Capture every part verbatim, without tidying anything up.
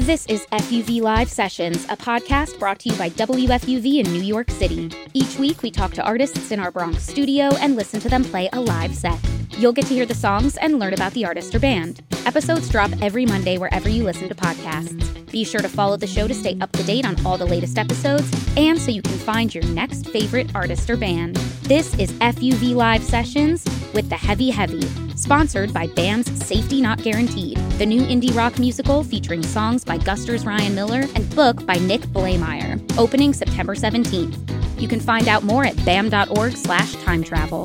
This is F U V Live Sessions, a podcast brought to you by W F U V in New York City. Each week, we talk to artists in our Bronx studio and listen to them play a live set. You'll get to hear the songs and learn about the artist or band. Episodes drop every Monday wherever you listen to podcasts. Be sure to follow the show to stay up to date on all the latest episodes and so you can find your next favorite artist or band. This is F U V Live Sessions with The Heavy Heavy, sponsored by Bands Safety Not Guaranteed, the new indie rock musical featuring songs by Guster's Ryan Miller and book by Nick Blaemire, opening September seventeenth. You can find out more at bam.org slash time travel.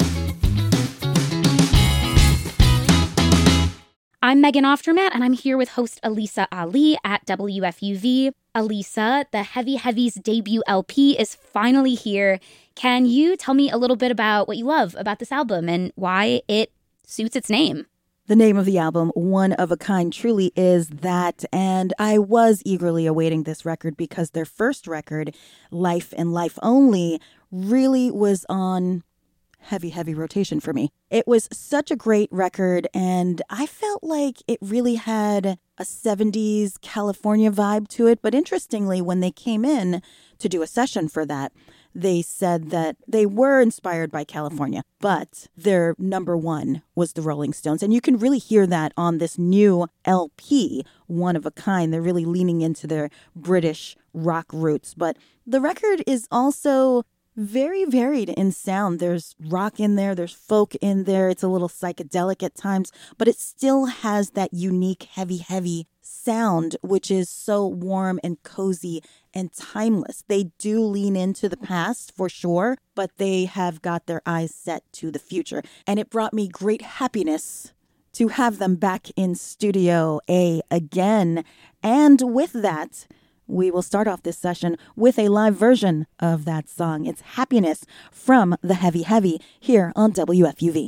I'm Megan Oftermatt, and I'm here with host Alisa Ali at W F U V. Alisa, the Heavy Heavy's debut L P is finally here. Can you tell me a little bit about what you love about this album and why it suits its name? The name of the album, One of a Kind, truly is that, and I was eagerly awaiting this record because their first record, Life and Life Only, really was on heavy, heavy rotation for me. It was such a great record, and I felt like it really had a seventies California vibe to it. But interestingly, when they came in to do a session for that, they said that they were inspired by California, but their number one was the Rolling Stones. And you can really hear that on this new L P, One of a Kind. They're really leaning into their British rock roots. But the record is also very varied in sound. There's rock in there, there's folk in there. It's a little psychedelic at times, but it still has that unique heavy, heavy sound, which is so warm and cozy and timeless. They do lean into the past for sure, but they have got their eyes set to the future. And it brought me great happiness to have them back in Studio A again. And with that, we will start off this session with a live version of that song. It's Happiness from The Heavy Heavy here on W F U V.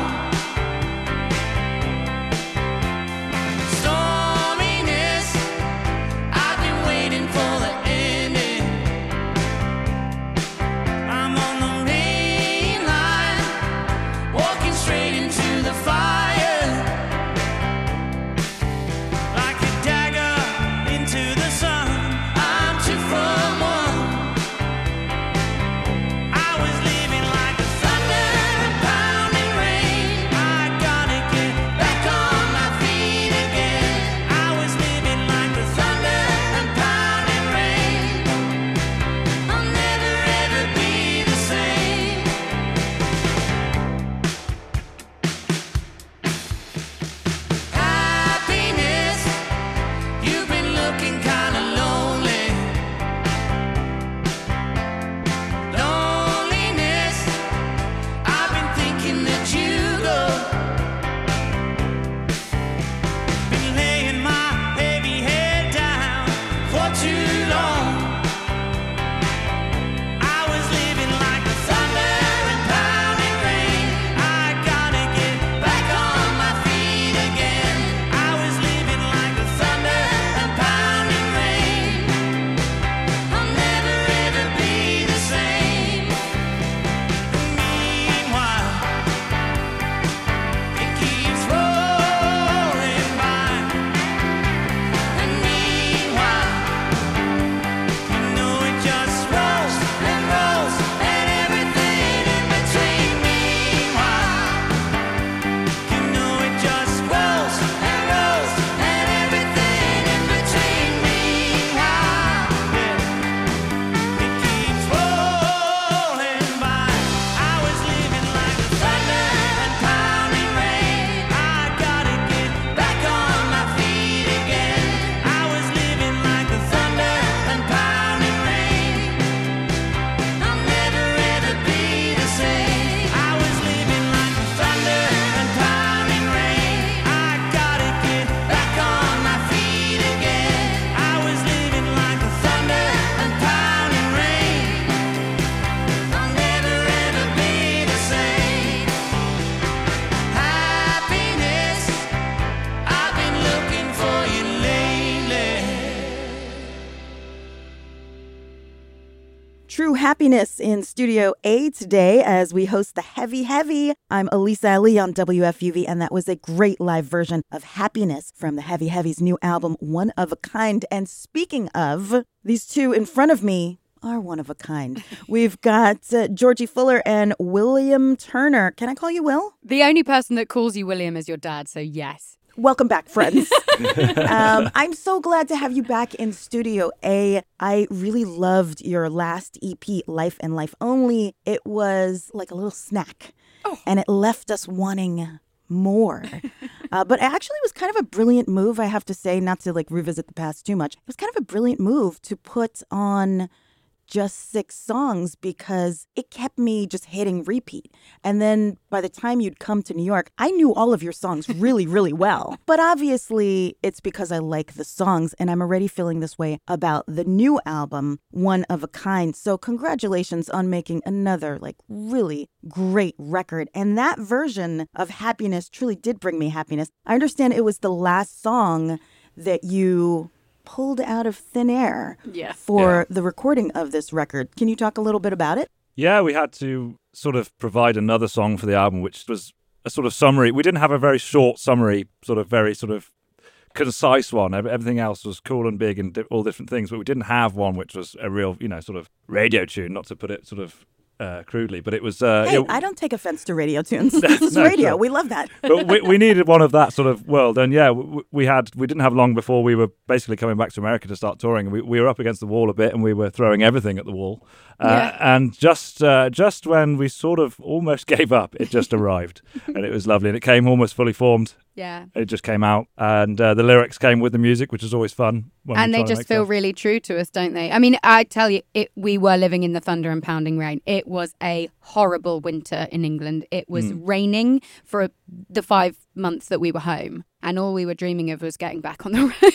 Storminess True Happiness in Studio A today as we host the Heavy Heavy. I'm Elisa Ali on W F U V, and that was a great live version of Happiness from the Heavy Heavy's new album, One of a Kind. And speaking of, these two in front of me are one of a kind. We've got uh, Georgie Fuller and William Turner. Can I call you Will? The only person that calls you William is your dad, so yes. Welcome back, friends. um, I'm so glad to have you back in Studio A. I really loved your last E P, Life and Life Only. It was like a little snack, oh. and it left us wanting more. uh, but it actually was kind of a brilliant move, I have to say, not to like revisit the past too much. It was kind of a brilliant move to put on just six songs because it kept me just hitting repeat. And then by the time you'd come to New York, I knew all of your songs really, really well. But obviously, it's because I like the songs, and I'm already feeling this way about the new album, One of a Kind. So congratulations on making another, like, really great record. And that version of Happiness truly did bring me happiness. I understand it was the last song that you pulled out of thin air yeah. for yeah. the recording of this record. Can you talk a little bit about it? Yeah, we had to sort of provide another song for the album, which was a sort of summary. We didn't have a very short summary, sort of very sort of concise one. Everything else was cool and big and di- all different things, but we didn't have one which was a real, you know, sort of radio tune, not to put it sort of Uh, crudely, but it was. Uh, hey, you know, I don't take offense to radio tunes. This is no, radio. sure. We love that. But we, we needed one of that sort of world, and yeah, we, we had. We didn't have long before we were basically coming back to America to start touring. We we were up against the wall a bit, and we were throwing everything at the wall. Uh, yeah. And just uh, just when we sort of almost gave up, it just arrived, and it was lovely, and it came almost fully formed. Yeah. It just came out, and uh, the lyrics came with the music, which is always fun. When and we're they trying to just make feel stuff. really true to us, don't they? I mean, I tell you, it, we were living in the thunder and pounding rain. It was a horrible winter in England. It was Mm. raining for the five months that we were home, and all we were dreaming of was getting back on the road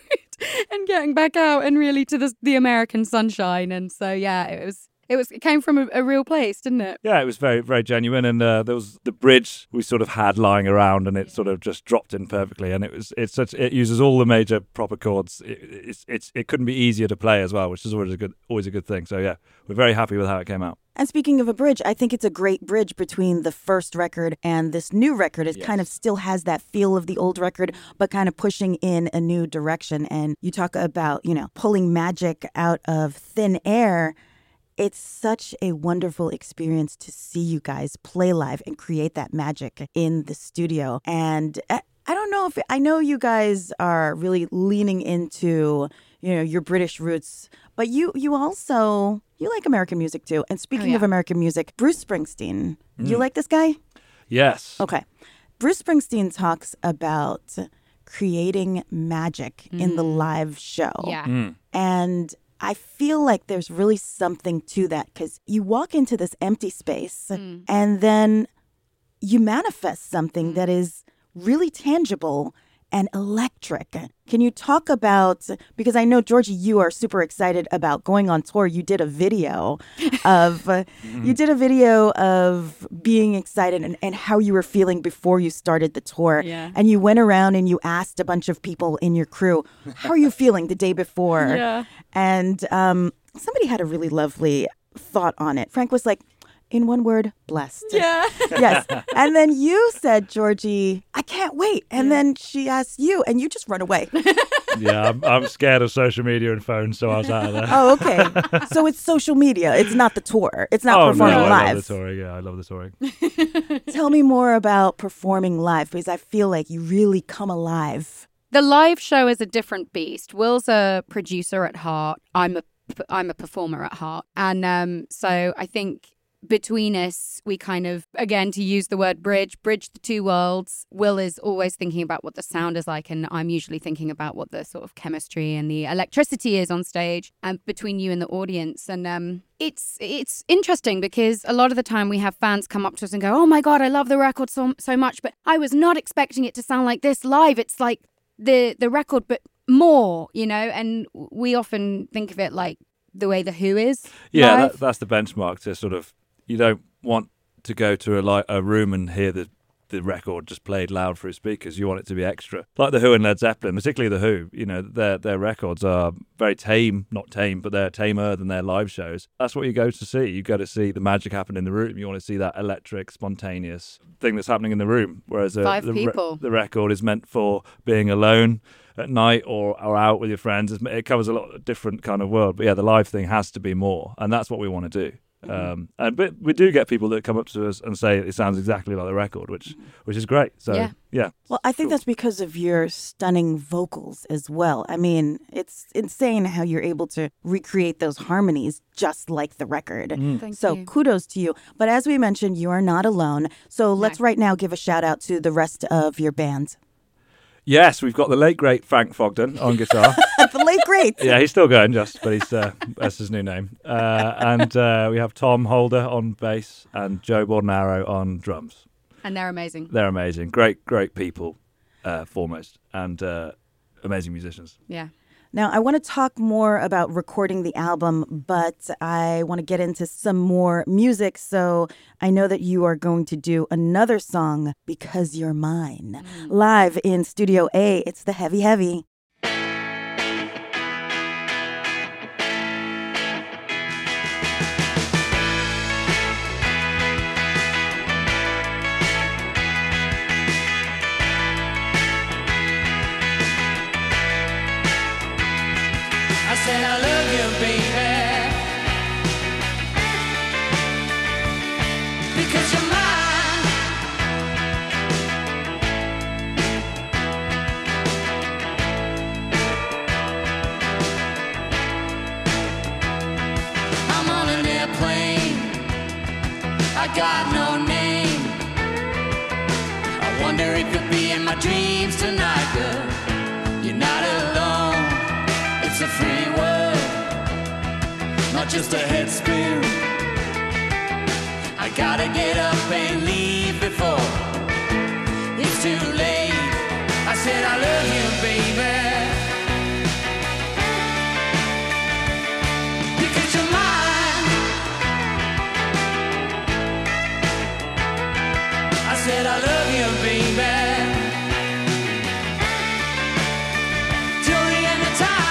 and getting back out and really to the the American sunshine. And so, yeah, it was. It was. It came from a, a real place, didn't it? Yeah, it was very, very genuine, and uh, there was the bridge we sort of had lying around, and it sort of just dropped in perfectly. And it was, it's such, it uses all the major proper chords. It, it's, it's, it couldn't be easier to play as well, which is always a good, always a good thing. So yeah, we're very happy with how it came out. And speaking of a bridge, I think it's a great bridge between the first record and this new record. It Yes. kind of still has that feel of the old record, but kind of pushing in a new direction. And you talk about, you know, pulling magic out of thin air. It's such a wonderful experience to see you guys play live and create that magic in the studio. And I, I don't know if, I know you guys are really leaning into, you know, your British roots, but you, you also, you like American music too. And speaking Oh, yeah. of American music, Bruce Springsteen, Mm. you like this guy? Yes. Okay. Bruce Springsteen talks about creating magic in the live show. Yeah. Mm. And I feel like there's really something to that because you walk into this empty space Mm. and then you manifest something that is really tangible and electric. Can you talk about, because I know, Georgie, you are super excited about going on tour. You did a video of, uh, you did a video of being excited and, and how you were feeling before you started the tour. Yeah. And you went around and you asked a bunch of people in your crew, how are you feeling the day before? Yeah. And um, somebody had a really lovely thought on it. Frank was like, in one word, blessed. Yeah. Yes. And then you said, Georgie, I can't wait. And then she asked you, and you just run away. Yeah, I'm, I'm scared of social media and phones, so I was out of there. Oh, okay. So it's social media. It's not the tour. It's not oh performing no, I live. love the touring. Yeah, I love the touring. Tell me more about performing live, because I feel like you really come alive. The live show is a different beast. Will's a producer at heart. I'm a I'm a performer at heart, and um, so I think between us, we kind of, again, to use the word bridge, bridge the two worlds. Will is always thinking about what the sound is like, and I'm usually thinking about what the sort of chemistry and the electricity is on stage and between you and the audience. And um, it's it's interesting because a lot of the time we have fans come up to us and go, oh my God, I love the record so, so much, but I was not expecting it to sound like this live. It's like the the record, but more, you know, and we often think of it like the way The Who is. Yeah, live. that, that's the benchmark to sort of, you don't want to go to a, li- a room and hear the the record just played loud through speakers. You want it to be extra. Like The Who and Led Zeppelin, particularly The Who, you know, their their records are very tame, not tame, but they're tamer than their live shows. That's what you go to see. You go to see the magic happen in the room. You want to see that electric, spontaneous thing that's happening in the room. Whereas uh, Five the, people. Re- the record is meant for being alone at night or, or out with your friends. It covers a lot of different kind of world. But yeah, the live thing has to be more. And that's what we want to do. Um, and but we do get people that come up to us and say it sounds exactly like the record, which which is great. So Yeah. yeah. Well, I think Cool. that's because of your stunning vocals as well. I mean, it's insane how you're able to recreate those harmonies just like the record. Thank so you. kudos to you. But as we mentioned, you are not alone. So let's right now give a shout out to the rest of your band. Yes, we've got the late great Frank Fogden on guitar. The late great. Yeah, he's still going, just but he's uh, that's his new name. Uh, and uh, we have Tom Holder on bass and Joe Bordenaro on drums. And they're amazing. They're amazing, great, great people, uh, foremost, and uh, amazing musicians. Yeah. Now, I want to talk more about recording the album, but I want to get into some more music. So I know that you are going to do another song, Because You're Mine, Mm. live in Studio A. It's the Heavy Heavy. I said I love you, baby, because you're mine. I'm on an airplane, I got no name. I wonder if you'll be in my dreams tonight, girl. You're not alone. It's a free world, not just a head spin. I gotta get up and leave before it's too late. I said I love you, baby, because you're mine. I said I love you, baby, till the end of time.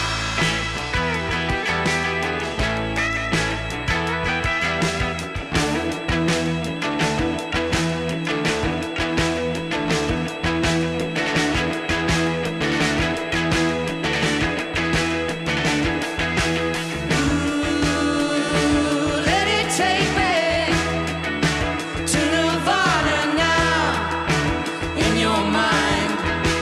Let it take me to Nirvana now, in your mind.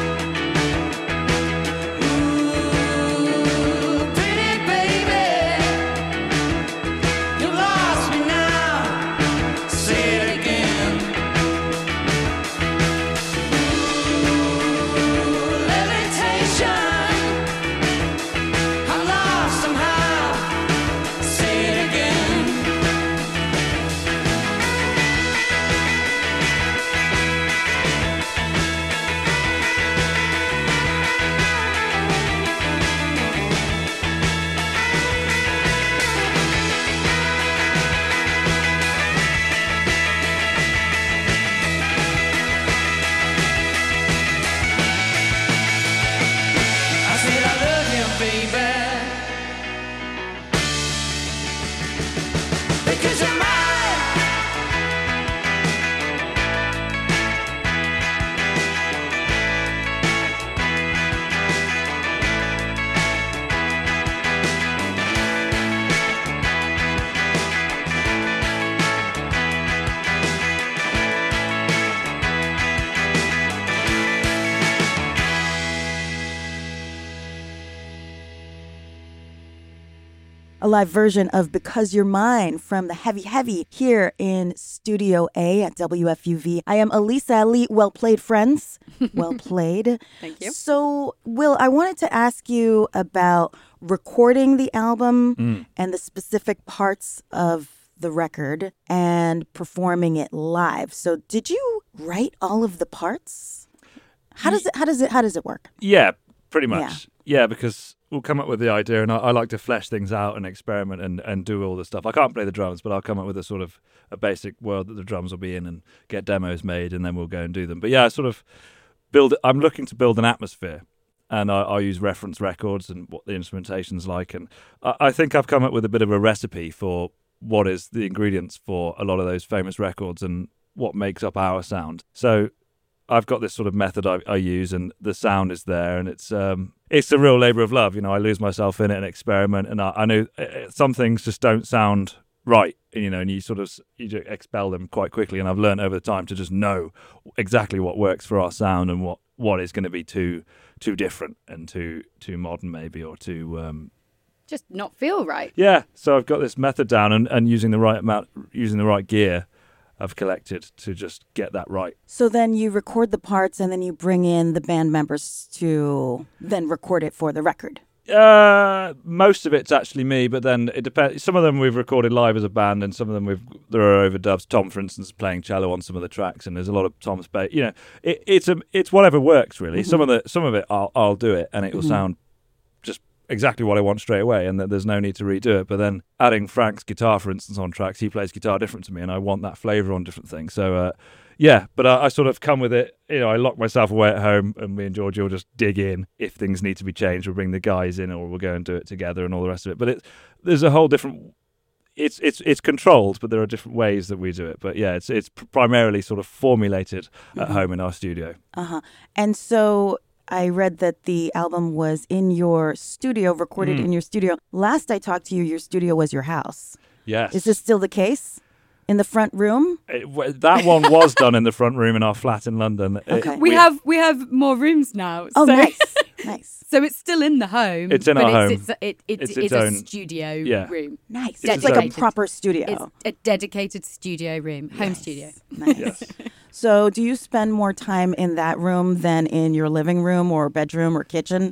Ooh, pretty baby, you lost me now. Say it again. Ooh, levitation, I'm lost somehow. Say it again. I said I love you, baby, because you're mine. A live version of Because You're Mine from the Heavy Heavy here in Studio A at W F U V. I am Elisa Ali. Well played, friends. Well played. Thank you. So, Will, I wanted to ask you about recording the album and the specific parts of the record and performing it live. So, did you write all of the parts? How does it how does it how does it work? Yeah, pretty much. Yeah, because we'll come up with the idea, and I, I like to flesh things out and experiment and, and do all the stuff. I can't play the drums, but I'll come up with a sort of a basic world that the drums will be in and get demos made, and then we'll go and do them. But yeah, I sort of build. I'm looking to build an atmosphere, and I, I'll use reference records and what the instrumentation's like, and I, I think I've come up with a bit of a recipe for what is the ingredients for a lot of those famous records and what makes up our sound. So I've got this sort of method I, I use, and the sound is there, and it's um, it's a real labour of love. You know, I lose myself in it and experiment, and I, I know some things just don't sound right, you know, and you sort of you just expel them quite quickly. And I've learned over the time to just know exactly what works for our sound and what, what is going to be too too different and too too modern maybe, or too um, just not feel right. Yeah, so I've got this method down, and, and using the right amount, using the right gear I've collected to just get that right. So then you record the parts, and then you bring in the band members to then record it for the record. Uh, most of it's actually me, but then it depends. Some of them we've recorded live as a band, and some of them we've there are overdubs. Tom, for instance, is playing cello on some of the tracks, and there's a lot of Tom's bass. You know, it, it's a it's whatever works really. Mm-hmm. Some of the some of it I'll I'll do it, and it will mm-hmm. sound just exactly what I want straight away, and there's no need to redo it. But then adding Frank's guitar, for instance, on tracks, he plays guitar different to me, and I want that flavour on different things. So uh, yeah, but I, I sort of come with it. You know, I lock myself away at home, and me and Georgie will just dig in. If things need to be changed, we'll bring the guys in, or we'll go and do it together, and all the rest of it. But it, there's a whole different. It's it's it's controlled, but there are different ways that we do it. But yeah, it's it's primarily sort of formulated at mm-hmm. home in our studio. Uh huh. And so I read that the album was in your studio, recorded mm. in your studio. Last I talked to you, your studio was your house. Yes. Is this still the case? In the front room? It, that one was done in the front room in our flat in London. Okay. It, we, we have we have more rooms now. Oh, so. nice. Nice. So it's still in the home. It's in but our it's, home. It's, it, it, it's, it's, it's a own, studio yeah. room. Nice. It's It's like a proper studio. It's a dedicated studio room, home yes. studio. Nice. Yes. So do you spend more time in that room than in your living room or bedroom or kitchen?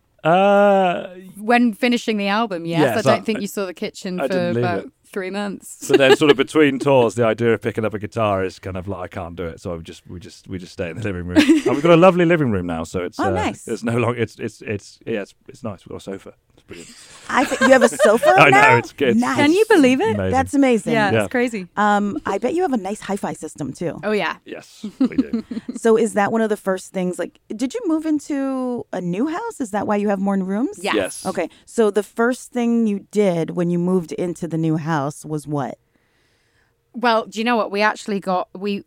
Uh, when finishing the album, yes. yes I don't I, think you saw the kitchen I for about it. three months. But then, sort of between tours, the idea of picking up a guitar is kind of like I can't do it, so we just we just we just stay in the living room. And we've got a lovely living room now, so it's oh, uh, nice. It's no longer it's it's it's yeah it's, it's nice. We've got a sofa. It's brilliant. I think you have a sofa I now? know it's good. Nice. Can you believe it? Amazing. That's amazing. Yeah, Yeah. it's crazy. Um, I bet you have a nice hi-fi system too. Oh yeah. Yes, we do. So is that one of the first things? Like, did you move into a new house? Is that why you have more rooms? Yeah. Yes. Okay. So the first thing you did when you moved into the new house was what? Well, do you know what? We actually got we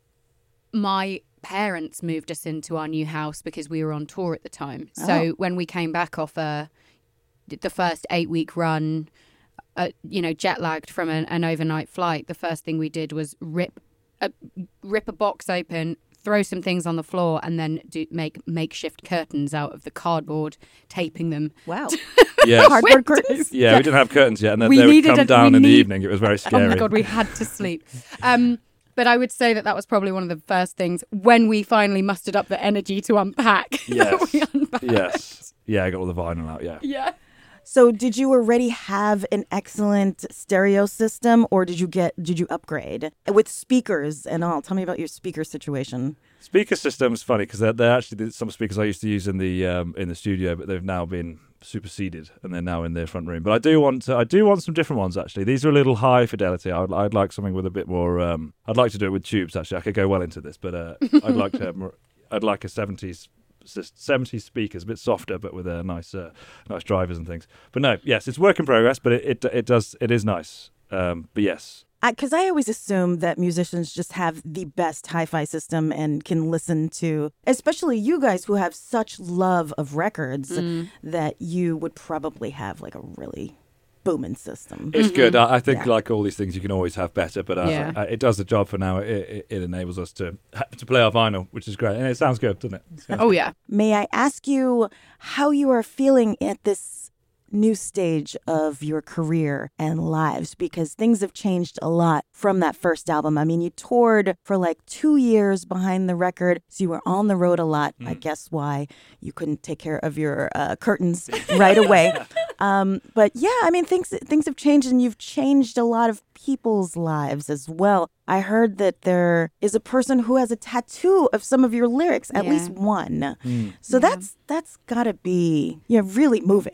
my parents moved us into our new house because we were on tour at the time. So Oh. when we came back off a the first eight week run, uh, you know, jet lagged from an, an overnight flight, the first thing we did was rip a rip a box open, throw some things on the floor, and then do make makeshift curtains out of the cardboard, taping them. Wow. Yes. Cardboard curtains. Yeah, we didn't have curtains yet, and then We they would needed come a- down we in the need- evening. It was very scary. Oh my God, we had to sleep. Um, but I would say that that was probably one of the first things when we finally mustered up the energy to unpack. that Yes. we unpacked. Yes. Yeah, I got all the vinyl out. Yeah. Yeah. So did you already have an excellent stereo system, or did you get did you upgrade with speakers and all? Tell me about your speaker situation. Speaker system's funny because they're, they're actually some speakers I used to use in the um, in the studio, but they've now been superseded and they're now in their front room. But I do want to, I do want some different ones actually. These are a little high fidelity. I'd, I'd like something with a bit more. Um, I'd like to do it with tubes actually. I could go well into this, but uh, I'd like to. Have more, I'd like a seventies. seventies speakers, a bit softer, but with a uh, nice, uh, nice drivers and things. But no, yes, it's work in progress, but it it, it does it is nice. Um, but yes, Because I, I always assume that musicians just have the best hi-fi system and can listen to, especially you guys who have such love of records, Mm. that you would probably have like a really booming system. it's good. I, I think Yeah. like all these things, you can always have better, but uh, Yeah. uh, it does the job for now. It, it, it enables us to to play our vinyl, which is great, and it sounds good, doesn't it? So- Oh yeah. May I ask you how you are feeling at this new stage of your career and lives? Because things have changed a lot from that first album. I mean, you toured for like two years behind the record, so you were on the road a lot. I guess why you couldn't take care of your uh, curtains right away. Um, but yeah, I mean, things things have changed, and you've changed a lot of people's lives as well. I heard that there is a person who has a tattoo of some of your lyrics, at Yeah. least one. Mm. So that's that's gotta be yeah really moving.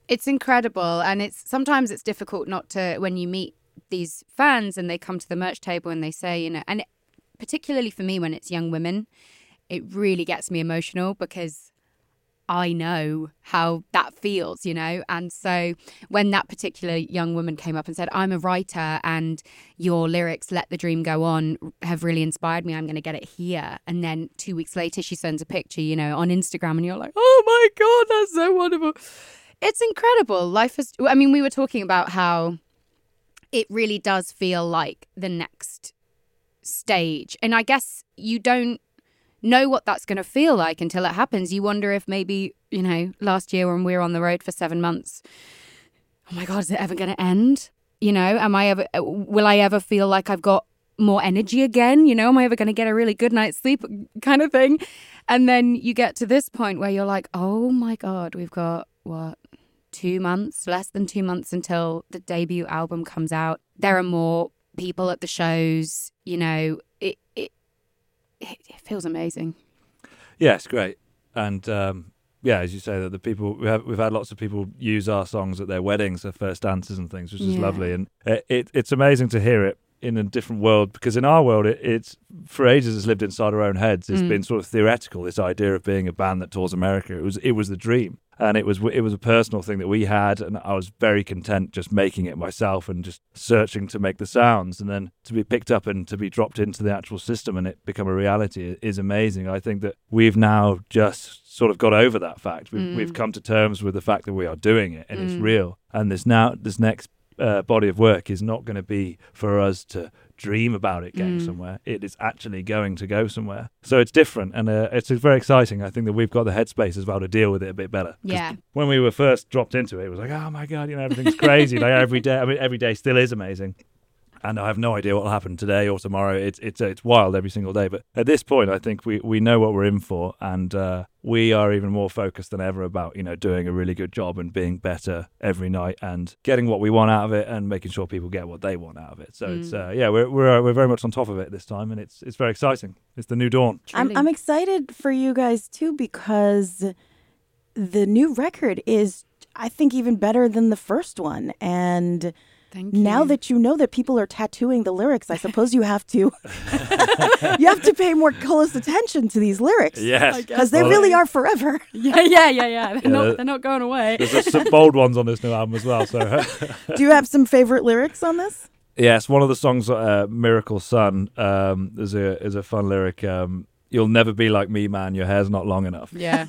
It's incredible. And it's sometimes it's difficult not to, when you meet these fans and they come to the merch table and they say, you know, and particularly for me when it's young women, it really gets me emotional because I know how that feels, you know. And so when that particular young woman came up and said, I'm a writer and your lyrics, Let the Dream Go On, have really inspired me, I'm going to get it here. And then two weeks later, she sends a picture, you know, on Instagram and you're like, oh my God, that's so wonderful. It's incredible. Life is, I mean, we were talking about how it really does feel like the next stage. And I guess you don't know what that's going to feel like until it happens. You wonder if maybe, you know, last year when we were on the road for seven months, oh my God, is it ever going to end? You know, am I ever, will I ever feel like I've got more energy again? You know, am I ever going to get a really good night's sleep kind of thing? And then you get to this point where you're like, oh my God, we've got what, two months, less than two months until the debut album comes out. There are more people at the shows, you know, it, it, it feels amazing. Yeah, it's great. And um, yeah, as you say, that the people we have, we've had lots of people use our songs at their weddings, their first dances and things, which is Yeah. lovely. And it, it it's amazing to hear it in a different world, because in our world, it, it's for ages it's lived inside our own heads. It's Mm. been sort of theoretical. This idea of being a band that tours America, it was it was the dream. And it was it was a personal thing that we had, and I was very content just making it myself and just searching to make the sounds, and then to be picked up and to be dropped into the actual system and it become a reality is amazing. I think that we've now just sort of got over that fact. We've Mm. we've come to terms with the fact that we are doing it and it's Mm. real. And this now this next uh, body of work is not going to be for us to dream about it getting Mm. somewhere. It is actually going to go somewhere. So it's different, and uh, it's very exciting. I think that we've got the headspace as well to deal with it a bit better. 'Cause Yeah. when we were first dropped into it, it was like, oh my God, you know, everything's crazy. Like every day, I mean, every day still is amazing. And I have no idea what will happen today or tomorrow. It's it's it's wild every single day. But at this point, I think we, we know what we're in for, and uh, we are even more focused than ever about, you know, doing a really good job and being better every night and getting what we want out of it and making sure people get what they want out of it. So Mm. it's uh, yeah, we're we're we're very much on top of it this time, and it's it's very exciting. It's the new dawn. I'm, Truly. I'm excited for you guys too, because the new record is, I think, even better than the first one. And Thank you. now that you know that people are tattooing the lyrics, I suppose you have to you have to pay more close attention to these lyrics. Yes, Because they Well, really are forever. yeah, yeah, yeah, yeah. They're, Yeah, not, the- they're not going away. There's some bold ones on this new album as well. So Do you have some favorite lyrics on this? yes, one of the songs, uh, "Miracle Sun," um, is a is a fun lyric. Um, You'll never be like me, man. Your hair's not long enough. Yeah.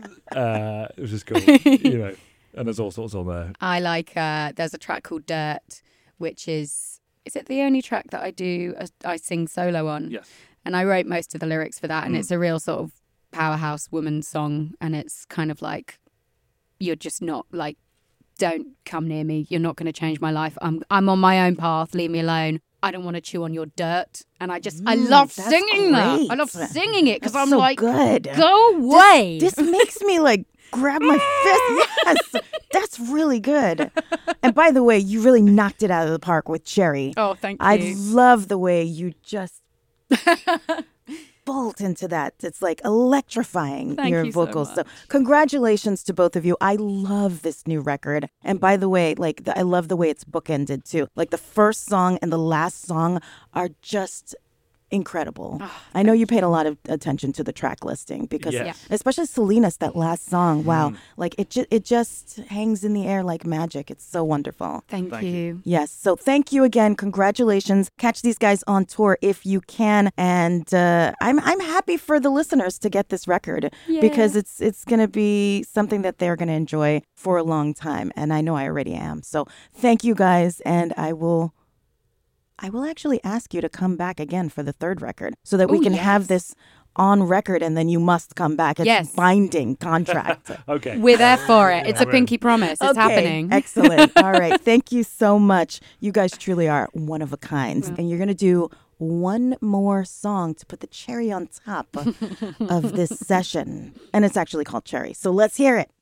Uh, which is cool, you know. And there's all sorts on there. I like, uh, there's a track called Dirt, which is, is it the only track that I do, uh, I sing solo on? Yes. And I wrote most of the lyrics for that. And Mm. it's a real sort of powerhouse woman song. And it's kind of like, you're just not like, don't come near me. You're not going to change my life. I'm I'm on my own path. Leave me alone. I don't want to chew on your dirt. And I just, I Mm, love that's singing that. I great. love singing it because That's I'm so like, good. go away. This makes me like grab my fist. Yes, that's really good. And by the way, you really knocked it out of the park with Cherry. oh, thank I you. love the way you just bolt into that. It's like electrifying Thank your you so vocals. much. congratulations to both of you. I love this new record. And by the way, like the, I love the way it's bookended too. Like the first song and the last song are just incredible. Oh, I know you paid a lot of attention to the track listing because Yes. Yeah. especially Selena's that last song. Wow. Mm. Like it just it just hangs in the air like magic. It's so wonderful. Thank, Thank you. you. Yes. So thank you again. Congratulations. Catch these guys on tour if you can. And uh, I'm I'm happy for the listeners to get this record because it's it's going to be something that they're going to enjoy for a long time. And I know I already am. So thank you guys. And I will I will actually ask you to come back again for the third record so that we Ooh, can have yes. this on record and then you must come back. It's Yes. binding contract. Okay. We're there for it. It's a We're in. pinky promise. It's Okay, happening. Excellent. All right. Thank you so much. You guys truly are one of a kind. And you're going to do one more song to put the cherry on top of this session. And it's actually called Cherry. So let's hear it.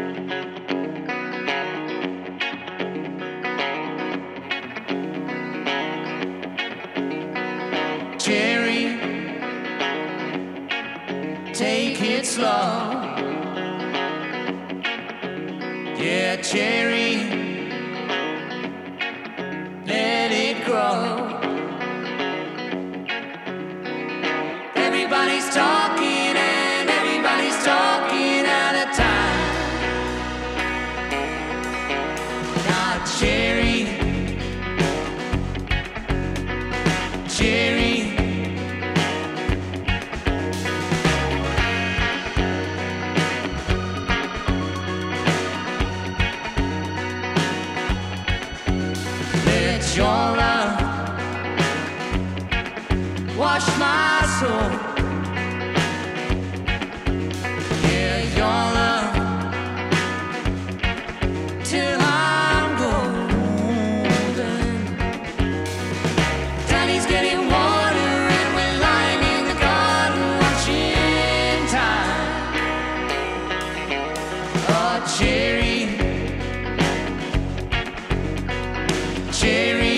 Cherry, take it slow. Yeah, cherry, let it grow. Everybody's talking and everybody's talking out of time. Now cherry, cherry, let your love wash my soul. Yeah, your love till I'm golden. Daddy's getting water and we're lying in the garden watching time. Oh, cherry, cherry.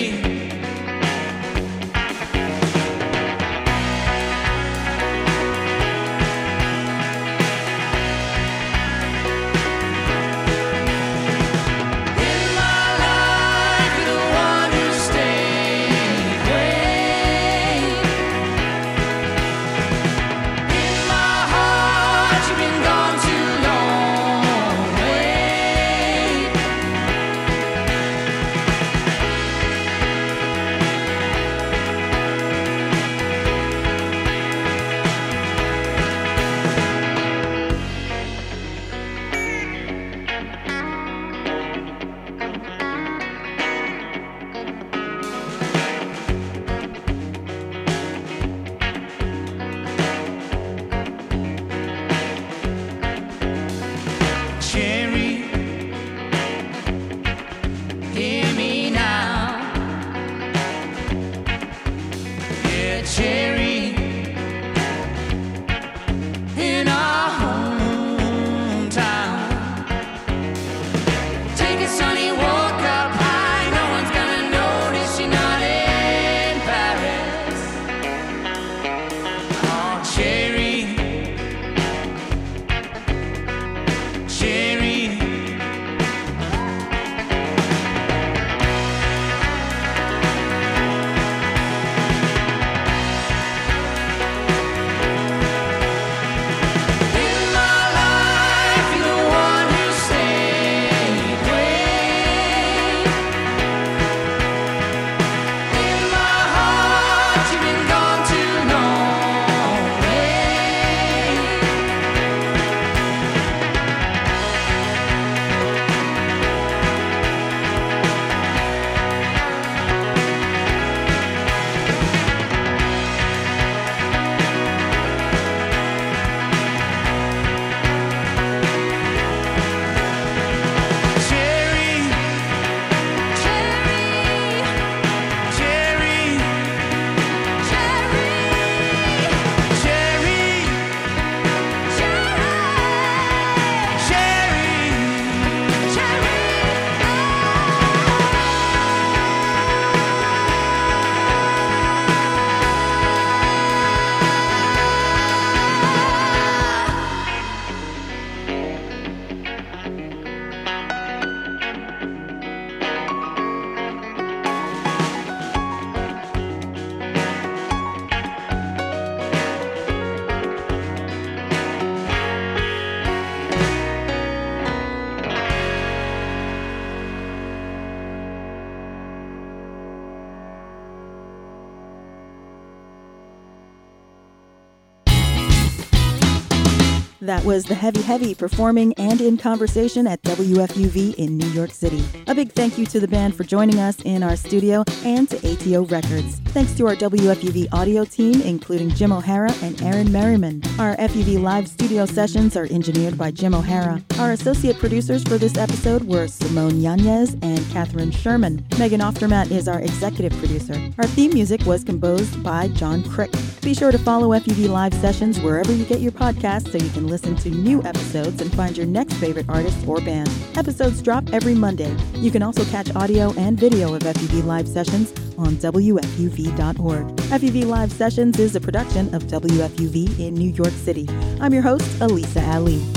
Cherry, hear me now. Yeah, cherry, in our hometown. Take a sunny walk up high. No one's gonna notice you're not in Paris. Oh, cherry, cherry. In my life, you're the one who stayed away. In my heart, you've been gone too long. Cherry, cherry, cherry, cherry, cherry, cherry, That was The Heavy Heavy performing and in conversation at W F U V in New York City. A big thank you to the band for joining us in our studio and to A T O Records. Thanks to our W F U V audio team, including Jim O'Hara and Aaron Merriman. Our F U V live studio sessions are engineered by Jim O'Hara. Our associate producers for this episode were Simone Yanez and Catherine Sherman. Megan Oftermatt is our executive producer. Our theme music was composed by John Crick. Be sure to follow F U V live sessions wherever you get your podcasts so you can listen to new episodes and find your next favorite artist or band. Episodes drop every Monday. You can also catch audio and video of F U V live sessions on W F U V dot org. F U V Live Sessions is a production of W F U V in New York City. I'm your host, Elisa Ali.